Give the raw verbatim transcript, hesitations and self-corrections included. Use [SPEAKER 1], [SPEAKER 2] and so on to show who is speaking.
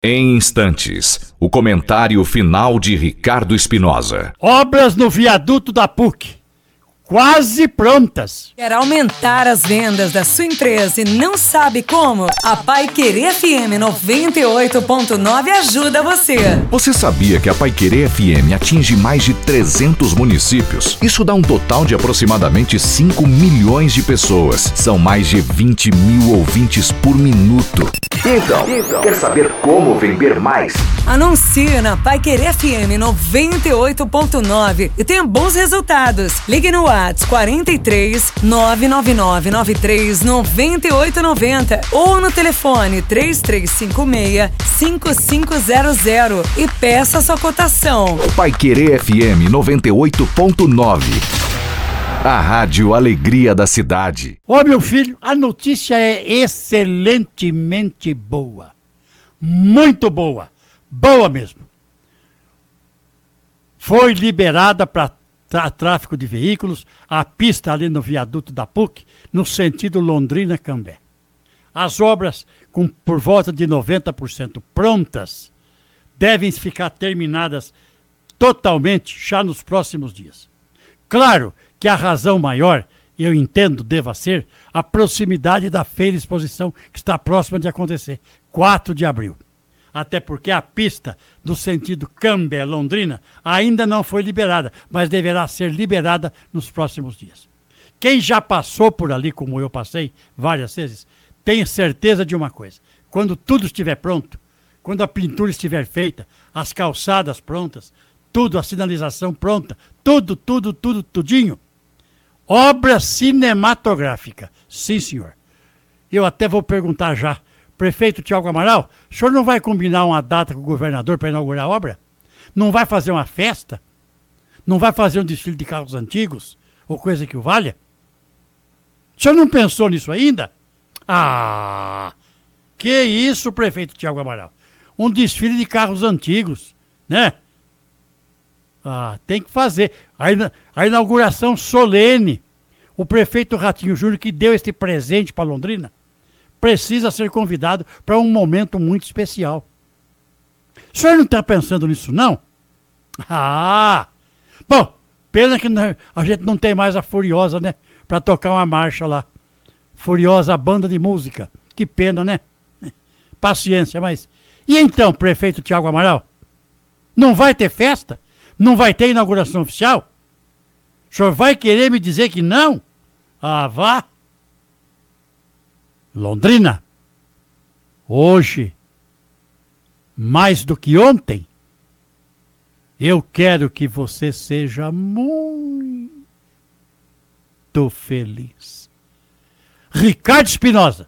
[SPEAKER 1] Em instantes, o comentário final de Ricardo Espinosa.
[SPEAKER 2] Obras no viaduto da P U C. Quase prontas.
[SPEAKER 3] Quer aumentar as vendas da sua empresa e não sabe como? A Paiquerê F M noventa e oito ponto nove ajuda você.
[SPEAKER 1] Você sabia que a Paiquerê F M atinge mais de trezentos municípios? Isso dá um total de aproximadamente cinco milhões de pessoas. São mais de vinte mil ouvintes por minuto. Então, então, quer saber como vender mais?
[SPEAKER 3] Anuncie na Paiquerê F M noventa e oito ponto nove e tenha bons resultados. Ligue no WhatsApp quarenta e três, nove nove nove nove três, nove oito nove zero ou no telefone três três cinco seis, cinco cinco zero zero e peça sua cotação.
[SPEAKER 1] Paiquerê F M noventa e oito ponto nove. A Rádio Alegria da Cidade.
[SPEAKER 2] Ô meu filho, a notícia é excelentemente boa. Muito boa. Boa mesmo. Foi liberada para tráfego de veículos a pista ali no viaduto da P U C, no sentido Londrina-Cambé. As obras, com por volta de noventa por cento prontas, devem ficar terminadas totalmente já nos próximos dias. Claro que a razão maior, eu entendo, deva ser a proximidade da feira exposição que está próxima de acontecer, quatro de abril. Até porque a pista do sentido Cambé-Londrina ainda não foi liberada, mas deverá ser liberada nos próximos dias. Quem já passou por ali, como eu passei várias vezes, tem certeza de uma coisa. Quando tudo estiver pronto, quando a pintura estiver feita, as calçadas prontas, tudo, a sinalização pronta, tudo, tudo, tudo, tudinho. Obra cinematográfica. Sim, senhor. Eu até vou perguntar já. Prefeito Tiago Amaral, o senhor não vai combinar uma data com o governador para inaugurar a obra? Não vai fazer uma festa? Não vai fazer um desfile de carros antigos? Ou coisa que o valha? O senhor não pensou nisso ainda? Ah, que isso, prefeito Tiago Amaral? Um desfile de carros antigos, né? Ah, tem que fazer. A, ina- a inauguração solene. O prefeito Ratinho Júnior, que deu este presente para Londrina, precisa ser convidado para um momento muito especial. O senhor não está pensando nisso, não? Ah! Bom, pena que a gente não tem mais a Furiosa, né? Para tocar uma marcha lá. Furiosa, banda de música. Que pena, né? Paciência, mas... E então, prefeito Tiago Amaral? Não vai ter festa? Não vai ter inauguração oficial? O senhor vai querer me dizer que não? Ah, vá! Londrina, hoje, mais do que ontem, eu quero que você seja muito feliz. Ricardo Espinosa.